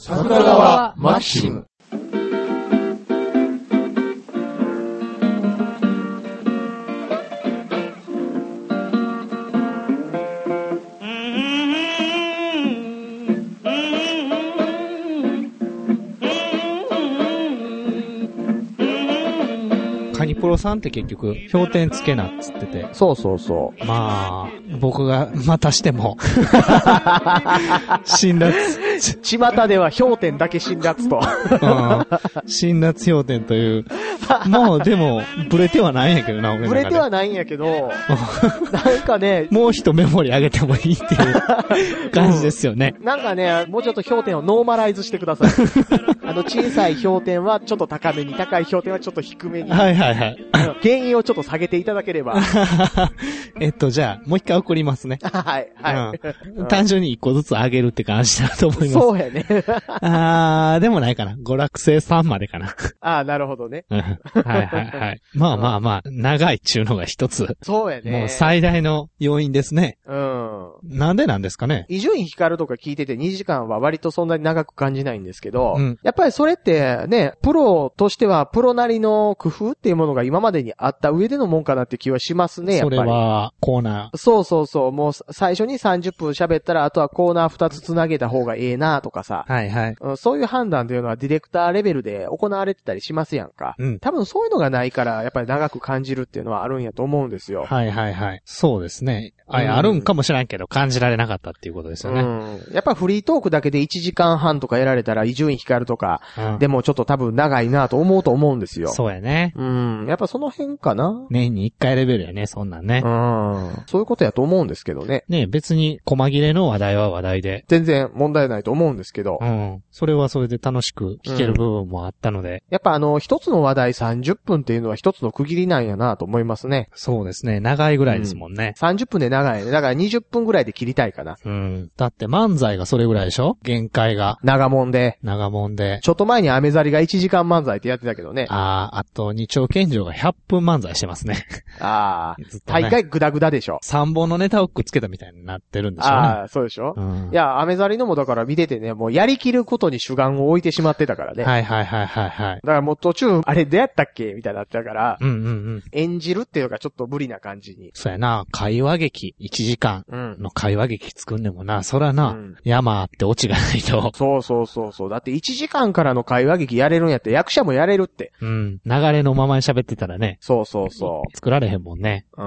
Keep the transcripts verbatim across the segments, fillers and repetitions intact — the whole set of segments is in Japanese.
桜川マキシム。 カニプロさんって結局氷点つけなっつってて。 そうそうそう。 まあ、僕がまたしても辛辣。 巷では氷点だけ辛辣と。 うん、辛辣氷点という。もうでも、ブレてはないんやけどな、俺の中で。 ブレてはないんやけど、なんかね、 もう一メモリ上げてもいいっていう感じですよね。 なんかね、もうちょっと氷点をノーマライズしてください。あの、小さい氷点はちょっと高めに、高い氷点はちょっと低めに。 はいはいはい。 原因をちょっと下げていただければ。 えっと、じゃあ、もう一回送りますね。 はい、はい、 うん。単純に一個ずつ上げるって感じだと思います。 そうやね。 あー、でもないかな。娯楽性さんまでかな。 あー、なるほどね。 はいはいはい。まあまあまあ、長いっちゅうのが一つ。 そうやね。 もう最大の要因ですね。 うん。 なんでなんですかね。 伊集院光とか聞いててにじかんは割とそんなに長く感じないんですけど、 うん、 やっぱりそれってね、プロとしてはプロなりの工夫っていうものが今までにあった上でのもんかなって気はしますね、やっぱり。 それは、コーナー。そうそうそう。もう最初にさんじゅっぷん喋ったら、あとはコーナーふたつつなげた方がええなとかさ。 はいはい、 うん。そういう判断っていうのはディレクターレベルで行われてたりしますやんか。 うん。 多分そういうのがないから、やっぱり長く感じるっていうのはあるんやと思うんですよ。 はいはいはい。そうですね。あ、うん、あるんかもしれんけど、感じられなかったっていうことですよね。 うん。やっぱフリートークだけでいちじかんはんとかやられたら、伊集院光とか、うん、でもちょっと多分長いなと思うと思うんですよ。 そうやね。 うん。やっぱその辺かな。 年にいっかいレベルやね、そんなんね。 うん。そういうことやと思うんですけどね。 ね、別に細切れの話題は話題で。 全然問題ないと思うんですけど。 うん。それはそれで楽しく聞ける部分もあったので。うん、 やっぱあの、一つの話題さんじゅっぷんっていうのは一つの区切りなんやなと思いますね。 そうですね。長いぐらいですもんね。うん、 さんじゅっぷんで長いね。だからにじゅっぷんぐらいで切りたいかな。 うん。だって漫才がそれぐらいでしょ？限界が。 長もんで。 長もんで。 ちょっと前にアメザリがいちじかん漫才ってやってたけどね。 ああ、あと二丁拳銃がひゃっぷん漫才してますね。 ああ、ね。大会グダグダでしょ。 さんぼんのネタをくっつけたみたいになってるんでしょうね。 ああ、そうでしょ、うん、いや、アメザリのもだから見ててね、もうやりきることに主眼を置いてしまってたからね。 はいはいはいはいはい。 だからもう途中、あれどうやったっけみたいになってたから、 うんうんうん。 演じるっていうのがちょっと無理な感じに。 そうやな、会話劇、いちじかんの会話劇作んでもな、うん、そらな、うん、山あってオチがないと。 そうそうそうそう。だっていちじかんからの会話劇やれるんやって役者もやれるって。 うん。流れのままに喋ってたらね。 そうそうそう。 作られへんもんね。 うん。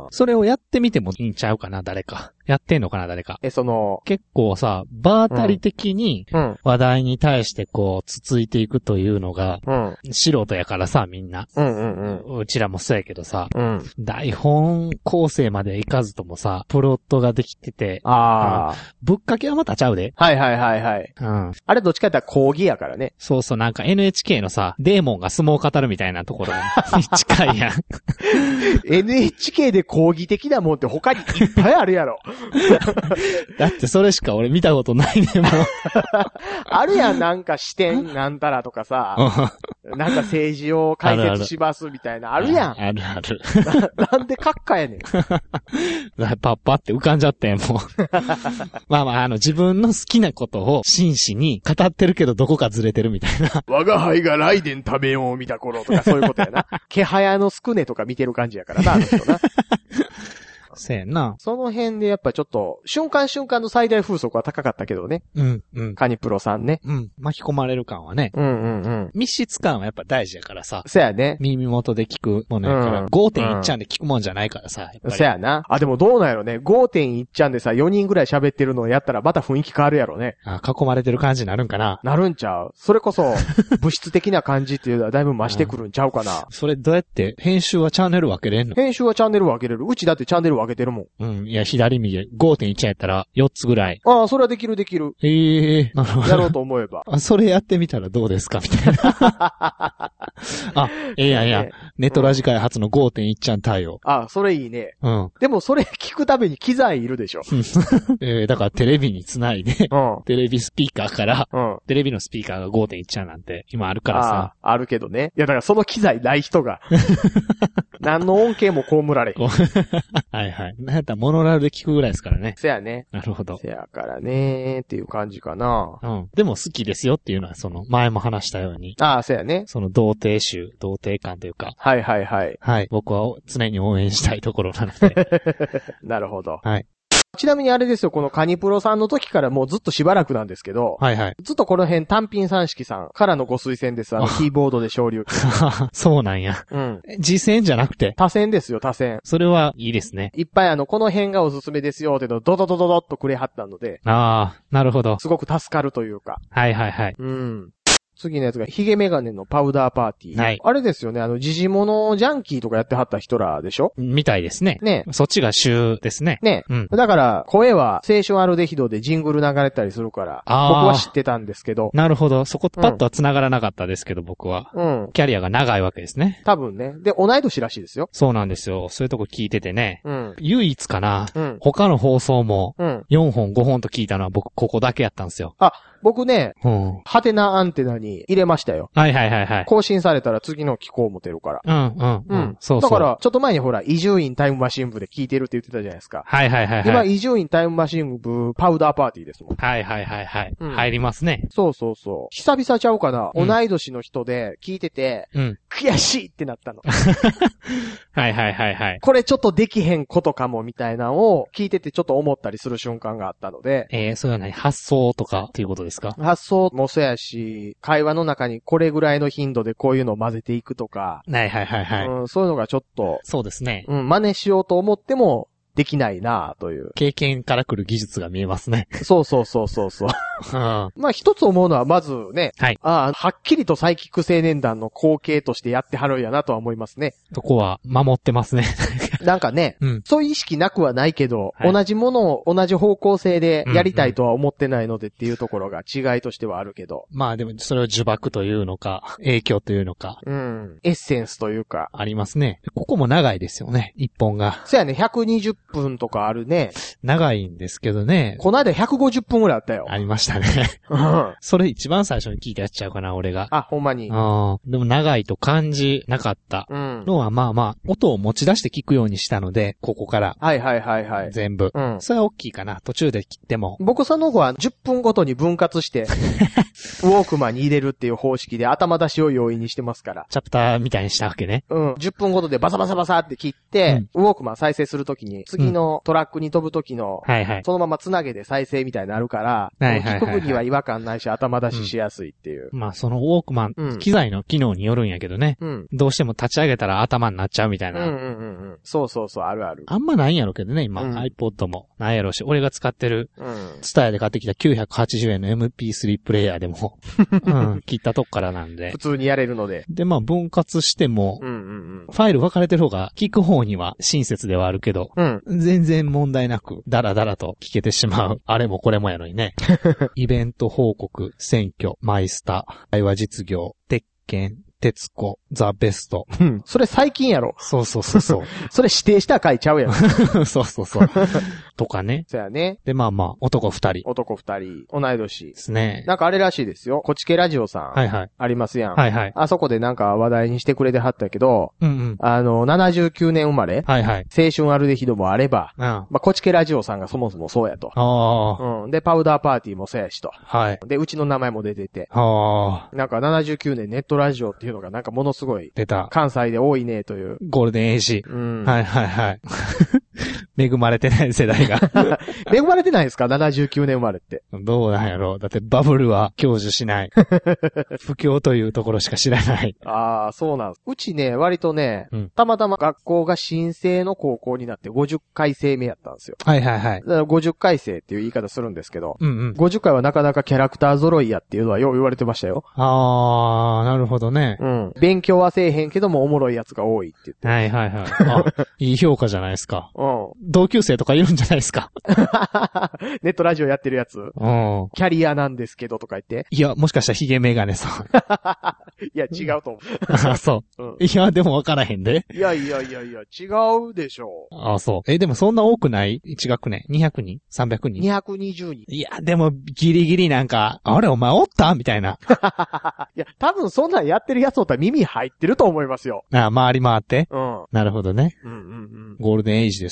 それをやってみてもいいんちゃうかな、誰か。やってんのかな、誰か。 え、その、 結構さ、場当たり的に、話題に対してこう、つついていくというのが、うん、素人やからさ、みんな。 うんうんうん。 うちらもそうやけどさ、 うん、 台本構成までいかずともさ、プロットができてて、 ああ、 うん、ぶっかけはまたちゃうで。 はいはいはいはい。 うん。 あれどっちかって言ったら講義やからね。 そうそう、なんか エヌエイチケー のさ、デーモンが相撲を語るみたいなところに近いやん。 エヌエイチケー で講義的なもんって他にいっぱいあるやろ。 だってそれしか俺見たことないね、もう。 あるやん、なんか視点なんたらとかさ、なんか政治を解説しますみたいな、あるやん。 あるある。 な, なんで閣下やねん。 パッパって浮かんじゃってん、もう。まあまあ、あの、自分の好きなことを真摯に語ってるけどどこかずれてるみたいな。 我が輩がライデン食べようを見た頃とかそういうことやな。毛早のスクネとか見てる感じやからな、あの人な。 せやな。 その辺でやっぱちょっと、瞬間瞬間の最大風速は高かったけどね。 うん、うん。 カニプロさんね。 うん。巻き込まれる感はね。 うんうんうん。 密室感はやっぱ大事やからさ。 そやね。 耳元で聞くものやから。うん、ごてんいち ちゃんで聞くもんじゃないからさ。やっぱりそやな。あ、でもどうなんやろね。ごてんいち ちゃんでさ、よにんぐらい喋ってるのをやったらまた雰囲気変わるやろね。 あ、囲まれてる感じになるんかな。 なるんちゃう。それこそ、物質的な感じっていうのはだいぶ増してくるんちゃうかな。 うん、それどうやって編集はチャンネル分けれんの？ 編集はチャンネル分けれる。うちだってチャンネル分けてるもん。 うん。いや、左右 ごてんいち やったらよっつぐらい。 ああ、それはできるできる。 へえ、なるほど。 やろうと思えば。 あ、それやってみたらどうですかみたいな。あ、ええやんや。ネトラジ界初の ごてんいち ちゃん対応。 あ、それいいね。 うん。 でもそれ聞くために機材いるでしょ。 えー、だからテレビにつないで、 うん、 テレビスピーカーから、 うん、 テレビのスピーカーが ごてんいち ちゃんなんて今あるからさ。 あ、あるけどね。いやだからその機材ない人が、何の恩恵も被られへん。 はいはいはいはい。なんやったらモノラルで聞くぐらいですからね。 せやね。 なるほど。 せやからねーっていう感じかな。 うん。でも好きですよっていうのは、その、前も話したように。 ああ、せやね。 その、童貞集、童貞感というか。 はいはいはい。 はい。僕は常に応援したいところなので。 なるほど。 はい。 ちなみにあれですよ、このカニプロさんの時からもうずっとしばらくなんですけど、 はいはい。 ずっとこの辺単品三式さんからのご推薦です。あの、キーボードで昇竜。 そうなんや。 うん。 実践じゃなくて。 多選ですよ、多選。 それはいいですね。 いっぱいあの、この辺がおすすめですよっていうのをドドドドドッとくれはったので。 ああ、なるほど。 すごく助かるというか。 はいはいはい。 うん。次のやつが、ヒゲメガネのパウダーパーティー。 はい。 あれですよね、あの、ジジモノジャンキーとかやってはった人らでしょみたいですね。 ね。 そっちが主ですね。 ね。 うん。 だから、声は青春アルデヒドでジングル流れたりするから、僕は知ってたんですけど。 なるほど。そこパッとは繋がらなかったですけど、うん、僕は。うん。キャリアが長いわけですね。 多分ね。で、同い年らしいですよ。 そうなんですよ。そういうとこ聞いててね。 うん。 唯一かな。 うん。 他の放送も、うん。よんほん、ごほんと聞いたのは僕、ここだけやったんですよ。 あ、僕ね、 うん。 ハテナアンテナに入れましたよ。 はいはいはいはい。 更新されたら次の聞こう思てるから。 うんうんうん。うん、そうそう。 だから、ちょっと前にほら、伊集院タイムマシン部で聞いてるって言ってたじゃないですか。 はいはいはいはい。 今、伊集院タイムマシン部、パウダーパーティーですもん。 はいはいはいはい。うん、入りますね。 そうそうそう。久々ちゃうかな、うん、同い年の人で聞いてて、うん、悔しいってなったの。 はいはいはいはい。 これちょっとできへんことかもみたいなのを聞いててちょっと思ったりする瞬間があったので。 えー、そういうのは発想とかっていうことですか？ 発想もそうやし、会話の中にこれぐらいの頻度でこういうのを混ぜていくとか。 はいはいはいはい。 うん、そういうのがちょっと。 そうですね。 うん、真似しようと思っても、できないなぁという。 経験から来る技術が見えますね。 そうそうそうそうそう。うん、まあ一つ思うのはまずね、はい、ああ、はっきりとサイキック青年団の後継としてやってはるんやなとは思いますね。 そこは守ってますね。 なんかね、うん、そういう意識なくはないけど、はい、同じものを同じ方向性でやりたいとは思ってないのでっていうところが違いとしてはあるけど。 まあでもそれを呪縛というのか、影響というのか。 うん。エッセンスというか。 ありますね。ここも長いですよね、一本が。 そうやね、ひゃくにじゅっぷんとかあるね。 長いんですけどね。 この間ひゃくごじゅっぷんぐらいあったよ。 ありましたね。うん。それ一番最初に聞いたやつちゃうかな、俺が。 あ、ほんまに。 うん。でも長いと感じなかったのは、うん、まあまあ、音を持ち出して聞くようにしたので、ここから。 はいはいはいはい。 全部。うん。それは大きいかな。途中で切っても。 僕その後はじゅっぷんごとに分割して、ウォークマンに入れるっていう方式で頭出しを容易にしてますから。 チャプターみたいにしたわけね。 うん。じゅっぷんごとでバサバサバサって切って、うん、ウォークマン再生するときに、次のトラックに飛ぶときの、はいはい。そのままつなげで再生みたいになるから、はいはいはいはい、聞く分には違和感ないし頭出ししやすいっていう。 うん、まあそのウォークマン、うん、機材の機能によるんやけどね。うん。どうしても立ち上げたら頭になっちゃうみたいな。 うんうんうんうん。そうそうそう、あるある。 あんまないんやろけどね、今。うん、iPod も。ないやろし、俺が使ってる、うん。ツタヤで買ってきたきゅうひゃくはちじゅうえんの エムピースリー プレイヤーでも、うん、切ったとこからなんで。 普通にやれるので。 で、まあ分割しても、うんうんうん、ファイル分かれてる方が聞く方には親切ではあるけど、うん、全然問題なく、ダラダラと聞けてしまう。あれもこれもやのにね。イベント報告、選挙、マイスタ、会話実業、鉄拳、鉄子、ザ・ベスト。 うん。それ最近やろ。 そうそうそうそう。 それ指定した回ちゃうやろ。 そうそうそう。とかね。 そうやね。 で、まあまあ、男二人。 男二人。同い年。 ですね。 なんかあれらしいですよ。こちけラジオさん。はいはい。ありますやん。はいはい。あそこでなんか話題にしてくれてはったけど、うんうん。あの、ななじゅうきゅうねん生まれ。はいはい。青春アルデヒドもあれば、うん。まあ、こちけラジオさんがそもそもそうやと。ああ。うん。で、パウダーパーティーもそうやしと。はい。で、うちの名前も出てて。ああ。なんかななじゅうきゅうねんネットラジオっていうのがなんかものすごい。 出た。 関西で多いねという。 ゴールデンエイジ。うん。はいはいはい。恵まれてない世代が。 恵まれてないですか ?ななじゅうきゅうねん生まれって。 どうなんやろう。だってバブルは享受しない。不況というところしか知らない。 ああ、そうなんです。うちね、割とね、うん、たまたま学校が新生の高校になってごじゅっかい生目やったんですよ。はいはいはい。だからごじゅっかい生っていう言い方するんですけど、うんうん、ごじゅっかいはなかなかキャラクター揃いやっていうのはよう言われてましたよ。 ああ、なるほどね。 うん。勉強はせえへんけどもおもろいやつが多いって言って。 はいはいはい。あ、いい評価じゃないですか。うん。同級生とかいるんじゃないですか。 ネットラジオやってるやつ。うん。キャリアなんですけどとか言って。 いや、もしかしたらヒゲメガネさん。 いや、違うと思う。 あ、そう、うん。いや、でも分からへんで。 いやいやいやいや、違うでしょう。 あ、そう。え、でもそんな多くないいち学年 ?にひゃくにん ?さんびゃくにん ?にひゃくにじゅうにん。 いや、でもギリギリなんか、あれお前おったみたいな。 いや、多分そんなんやってるやつおったら耳入ってると思いますよ。 ああ、回り回って。うん。なるほどね。うんうんうん。ゴールデンエイジですね。 です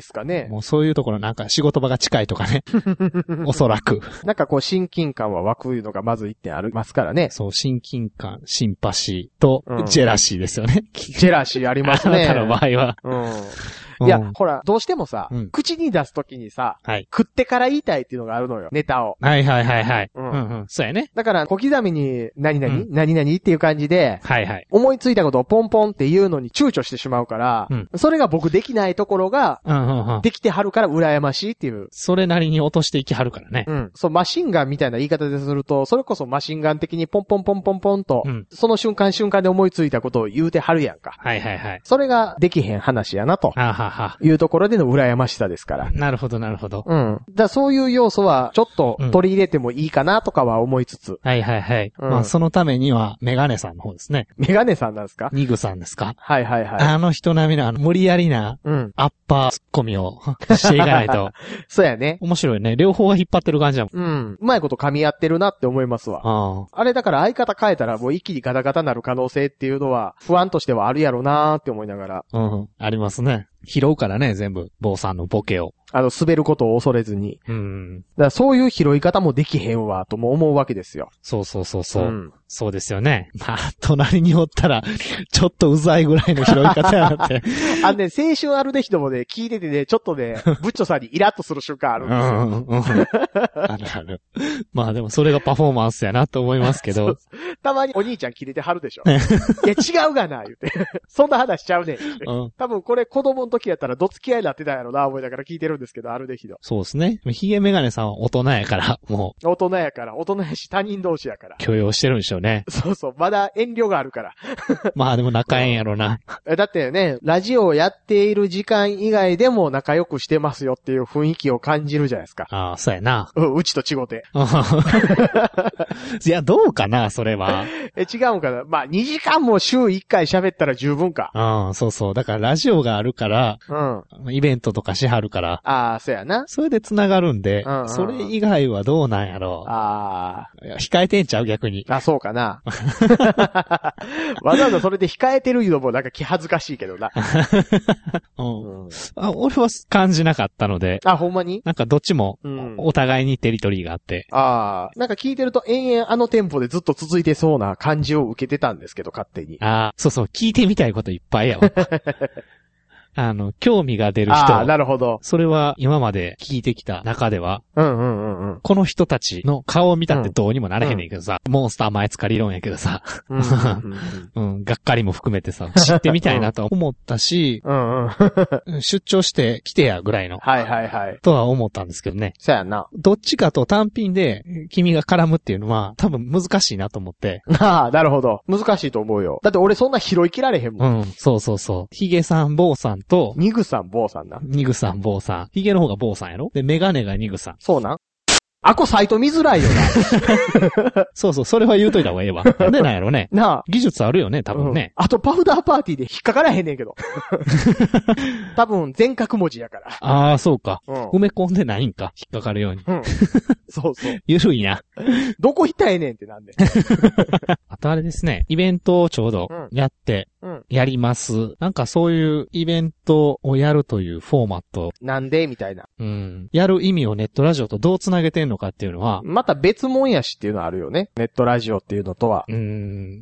ですかね。 もうそういうところなんか仕事場が近いとかね。おそらく。 なんかこう親近感は湧くのがまず一点ありますからね。 そう、親近感、シンパシーと、ジェラシーですよね。うん、 ジェラシーありますね。 あなたの場合は。 うん。いや、うん、ほら、どうしてもさ、うん、口に出すときにさ、はい、食ってから言いたいっていうのがあるのよ、ネタを。 はいはいはいはい。うん、うんうん。そうやね。 だから、小刻みに、何々、うん、何々っていう感じで、 はいはい。 思いついたことをポンポンって言うのに躊躇してしまうから、うん、それが僕できないところが、うんうんうん、できてはるから羨ましいっていう。 それなりに落としていきはるからね。 うん。そう、マシンガンみたいな言い方ですると、それこそマシンガン的にポンポンポンポンポンと、うん、その瞬間瞬間で思いついたことを言うてはるやんか。 はいはいはい。 それができへん話やなと。ははは。いうところでの羨ましさですから。 なるほど、なるほど。 うん。だそういう要素は、ちょっと取り入れてもいいかなとかは思いつつ。うん、 はいはいはい。うん、まあ、そのためには、メガネさんの方ですね。 メガネさんなんですか？ ニグさんですか？ はいはいはい。 あの人並みの、あの、無理やりな、うん。アッパーツッコミをしていかないと。 そうやね。 面白いね。両方が引っ張ってる感じだもん。 うん。うまいこと噛み合ってるなって思いますわ。ああ。あれだから相方変えたらもう一気にガタガタなる可能性っていうのは、不安としてはあるやろなーって思いながら。 うん。ありますね。拾うからね、全部、坊さんのボケを。 あの、滑ることを恐れずに。うん。だからそういう拾い方もできへんわ、とも思うわけですよ。 そうそうそうそう。うん、そうですよね。まあ、隣におったら、ちょっとうざいぐらいの拾い方やなって。 あのね、青春あるでひともね、聞いててね、ちょっとね、ブッチョさんにイラッとする瞬間あるんですよ。うんうんうん、 あるある。まあでもそれがパフォーマンスやなと思いますけど。そうたまにお兄ちゃん切れてはるでしょ。いや違うがな、言うて。そんな話しちゃうね、言うて。うん、多分これ子供の時やったらどつき合いになってたやろな、思いながら聞いてるんですけど、あるでひど。 そうですね。ヒゲメガネさんは大人やから、もう。大人やから、大人やし他人同士やから。 許容してるんでしょうね。 そうそう、まだ遠慮があるから。 まあでも仲ええんやろな。 だってね、ラジオをやっている時間以外でも仲良くしてますよっていう雰囲気を感じるじゃないですか。 ああ、そうやな。 うん、うちと違うて。 いや、どうかな、それは。 え、違うんかな。まあ、にじかんも週いっかい喋ったら十分か。 うん、そうそう。だからラジオがあるから、うん。イベントとかしはるから。 ああ、そうやな。 それで繋がるんで、うんうん、それ以外はどうなんやろう。ああ。控えてんちゃう逆に。 あ、そうかな。わざわざそれで控えてるのもなんか気恥ずかしいけどな。 うんうん、あ、俺は感じなかったので。 あ、ほんまに？ なんかどっちも、お互いにテリトリーがあって。 うん、ああ。なんか聞いてると延々あのテンポでずっと続いてそうな感じを受けてたんですけど、勝手に。 ああ、そうそう、聞いてみたいこといっぱいやわ。あの、興味が出る人。 ああ、なるほど。 それは今まで聞いてきた中では、 うんうんうんうん。 この人たちの顔を見たってどうにもなれへんねんけどさ、うん、モンスター前使理論やけどさ、うんうんうんうん、がっかりも含めてさ、知ってみたいなと思ったし、うんうん、出張して来てやぐらいの、 はいはいはい。 とは思ったんですけどね。 そうやな。 どっちかと単品で君が絡むっていうのは多分難しいなと思って。 ああ、なるほど。難しいと思うよ。だって俺そんな拾い切られへんもん。 うん、そうそうそう。ヒゲさん、坊さんと、 ニグさん、坊さんな。 ニグさん、坊さん。ヒゲの方が坊さんやろ？で、メガネがニグさん。 そうなん？あこサイト見づらいよな。そうそう、それは言うといた方がええわ。なんでなんやろね。なあ。技術あるよね、多分ね、 うん。あと、パウダーパーティーで引っかからへんねんけど。多分、全角文字やから。 ああ、そうか、うん。埋め込んでないんか。引っかかるように。うん。 そうそう。 ゆるいな。 どこ行ったらええねんってなんで。 あとあれですね。イベントをちょうどやって、うん、やります。なんかそういうイベントをやるというフォーマット。 なんでみたいな。 うん。やる意味をネットラジオとどうつなげてんのかっていうのは。 また別もんやしっていうのはあるよね。ネットラジオっていうのとは。うん。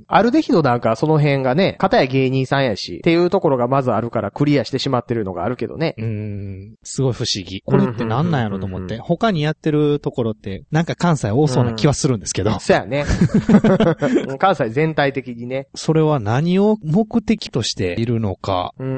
アルデヒドなんかその辺がね、片や芸人さんやし、っていうところがまずあるからクリアしてしまってるのがあるけどね。 うん。すごい不思議。これってなんなんやろと思って。他にやってるところって、なんか関西多そうな気はするんですけど。うん、 そうやね。関西全体的にね。 それは何を目的としているのか。 うん。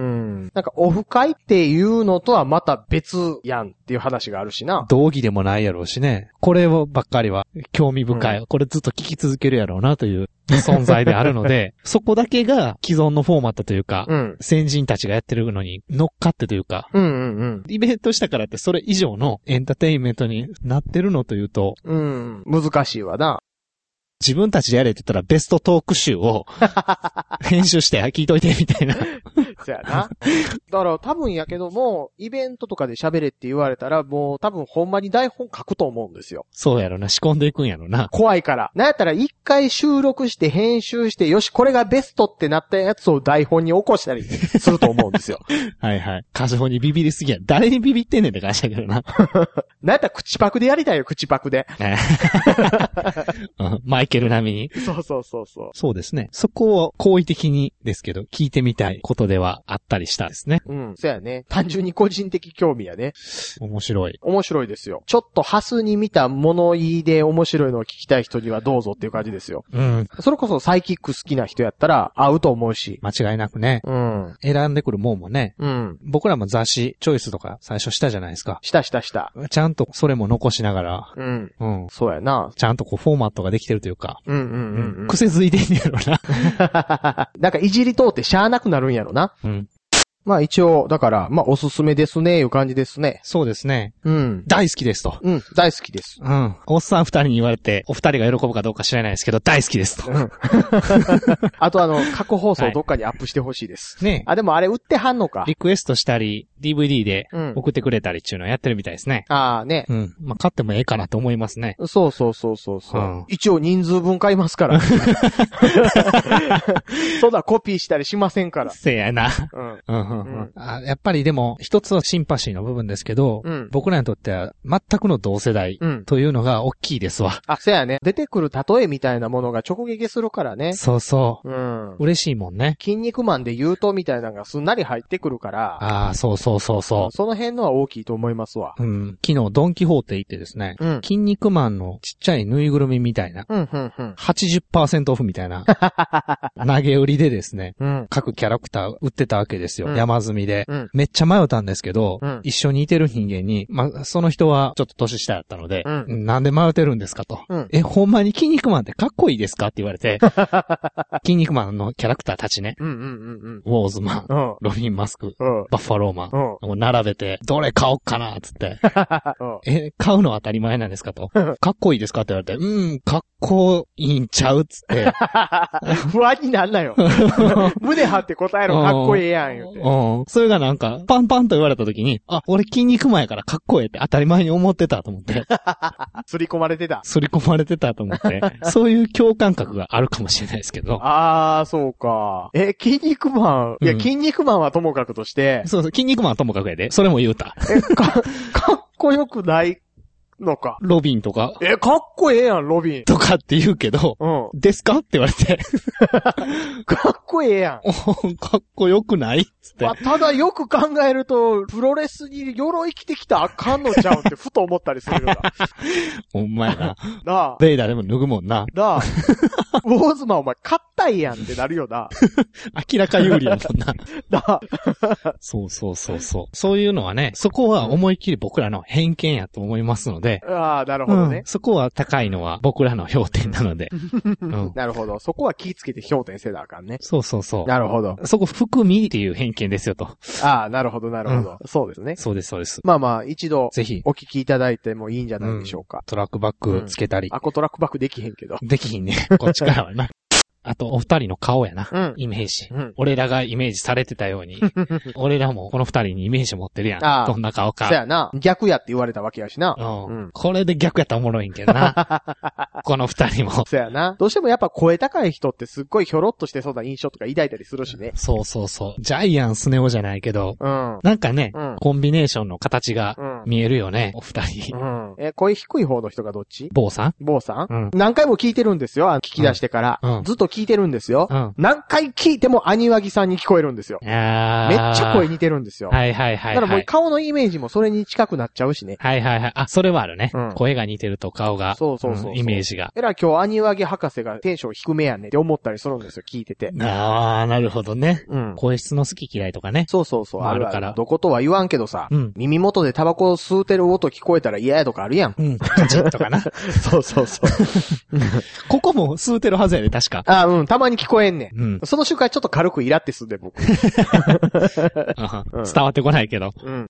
なんかオフ会っていうのとはまた別やんっていう話があるしな。 道義でもないやろうしね。これをばっかりは興味深い、うん。これずっと聞き続けるやろうなという存在であるので、そこだけが既存のフォーマットというか、うん、先人たちがやってるのに乗っかってというか、うんうんうん、イベントしたからってそれ以上のエンターテインメントになってるのというと、 うん、難しいわな。 自分たちでやれって言ったらベストトーク集を編集して聞いといてみたいな。 そやな。だから多分やけども、イベントとかで喋れって言われたら、もう多分ほんまに台本書くと思うんですよ。 そうやろな、仕込んでいくんやろな。 怖いから。なんやったら一回収録して編集して、よし、これがベストってなったやつを台本に起こしたりすると思うんですよ。 はいはい。過剰にビビりすぎや。誰にビビってんねんって感じだけどな。 なんやったら口パクでやりたいよ、口パクで。 うん、マイケル並みに。 そうそうそうそう。 そうですね。そこを好意的にですけど、聞いてみたいことではあったりしたんですね。 うん。そうやね。単純に個人的興味やね。 面白い。 面白いですよ。ちょっとハスに見た物言いで面白いのを聞きたい人にはどうぞっていう感じですよ。うん。それこそサイキック好きな人やったら合うと思うし。 間違いなくね。うん。選んでくるもんもね。うん。僕らも雑誌、チョイスとか最初したじゃないですか。 したしたした。 ちゃんとそれも残しながら。 うん。うん。そうやな。 ちゃんとこうフォーマットができてるというか。 うんうんうん、うん。 癖づいてんやろな。なんかいじり通ってしゃーなくなるんやろな。うん。まあ一応、だから、まあおすすめですね、いう感じですね。 そうですね。うん。大好きですと。 うん、大好きです。 うん。おっさん二人に言われて、お二人が喜ぶかどうか知らないですけど、大好きですと。うん。 あとあの、過去放送どっかにアップしてほしいです。はい、ね。あ、でもあれ売ってはんのか。 リクエストしたり、ディーブイディー で送ってくれたりっていうのをやってるみたいですね。 うん、ああね。 うん。まあ買ってもええかなと思いますね。 そうそうそうそうそう、うん。一応人数分買いますから。そんなコピーしたりしませんから。 せやな。うん。うんうんうん。あ、やっぱりでも、一つはシンパシーの部分ですけど、うん、僕らにとっては全くの同世代というのが大きいですわ。 あ、せやね。出てくる例えみたいなものが直撃するからね。 そうそう。うん。嬉しいもんね。 筋肉マンで言うとみたいなのがすんなり入ってくるから。 ああ、そうそうそうそう。 その辺のは大きいと思いますわ。 うん。昨日ドンキホーテ行ってですね、うん、筋肉マンのちっちゃいぬいぐるみみたいな、うんうんうん、はちじゅっパーセント オフみたいな、投げ売りでですね、うん、各キャラクター売ってたわけですよ。うん、山積みで、うん。めっちゃ迷ったんですけど、うん、一緒にいてる人間に、まあ、その人はちょっと年下だったので、うん、なんで迷ってるんですかと、うん。え、ほんまに筋肉マンってかっこいいですかって言われて、筋肉マンのキャラクターたちね、うんうんうんうん、ウォーズマン、うん、ロビンマスク、うん、バッファローマン、うん、並べて、どれ買おうかなっつって、え、買うのは当たり前なんですかと、かっこいいですかって言われて、うん、かっこいいんちゃうっつって。 不安になんなよ。胸張って答えろ、かっこいいやん言うて。 うん。それがなんか、パンパンと言われた時に、あ、俺筋肉マンやからかっこええって当たり前に思ってたと思って。 すり込まれてた。 すり込まれてたと思って。そういう共感覚があるかもしれないですけど。 あー、そうか。え、筋肉マン、いや、筋肉マンはともかくとして。 そうそう、筋肉マンはともかくやで。それも言うた。 え、か、かっこよくないのか。 ロビンとか。 え、かっこええやん、ロビン。 とかって言うけど、うん。ですかって言われて。 かっこええやん。 かっこよくないつって、まあ。 ただよく考えると、プロレスに鎧着てきたらあかんのちゃうんってふと思ったりするよな。 ほんまやな。 なあ。 ベイダーでも脱ぐもんな。 なあ。ウォーズマンお前勝ったんやんってなるよな。 明らか有利やもんな。 なあ。 そうそうそうそう。そういうのはね、そこは思いっきり僕らの偏見やと思いますので。 ああ、なるほどね、うん。 そこは高いのは僕らの評点なので。 うん、なるほど。そこは気ぃつけて評点せなあかんね。 そうそうそう。 なるほど。 そこ含みっていう偏見ですよと。 ああ、なるほど、なるほど、うん。そうですね。 そうです、そうです。 まあまあ、一度、ぜひ、お聞きいただいてもいいんじゃないでしょうか。うん、 トラックバックつけたり。 うん、あ、こトラックバックできへんけど。 できひんね。こっちからはな。あと、お二人の顔やな。うん、イメージ、うん。俺らがイメージされてたように。俺らもこの二人にイメージ持ってるやん。ああどんな顔か。 そうやな。逆やって言われたわけやしな。 うん。うん、これで逆やったらおもろいんけどな。この二人も。 そうやな。どうしてもやっぱ声高い人ってすっごいひょろっとしてそうな印象とか抱いたりするしね。 そうそうそう。ジャイアンスネ夫じゃないけど。うん。なんかね、うん、コンビネーションの形が見えるよね。うん、お二人。 うん。え、声低い方の人がどっち？ 坊さん？ 坊さん？うん。何回も聞いてるんですよ。聞き出してから。うん。ずっと聞いてるんですよ。うん、何回聞いてもアニワギさんに聞こえるんですよ。めっちゃ声似てるんですよ。 はいはいはい、はい。 だからもう顔のイメージもそれに近くなっちゃうしね。 はいはいはい。あ、それはあるね。うん、声が似てると顔が。そうそうそうそう、うん。イメージが。 えら今日アニワギ博士がテンション低めやねって思ったりするんですよ、聞いてて。 あー、なるほどね。うん。声質の好き嫌いとかね。 そうそうそう。あるから。どことは言わんけどさ。うん。耳元でタバコ吸うてる音聞こえたら嫌やとかあるやん。 うん。カチッとかな。 そうそうそう。 ここも吸うてるはずやで、確か。 あ、うん。たまに聞こえんねん。うん。その瞬間ちょっと軽くイラってすんで、僕。うん、 伝わってこないけど。 うん。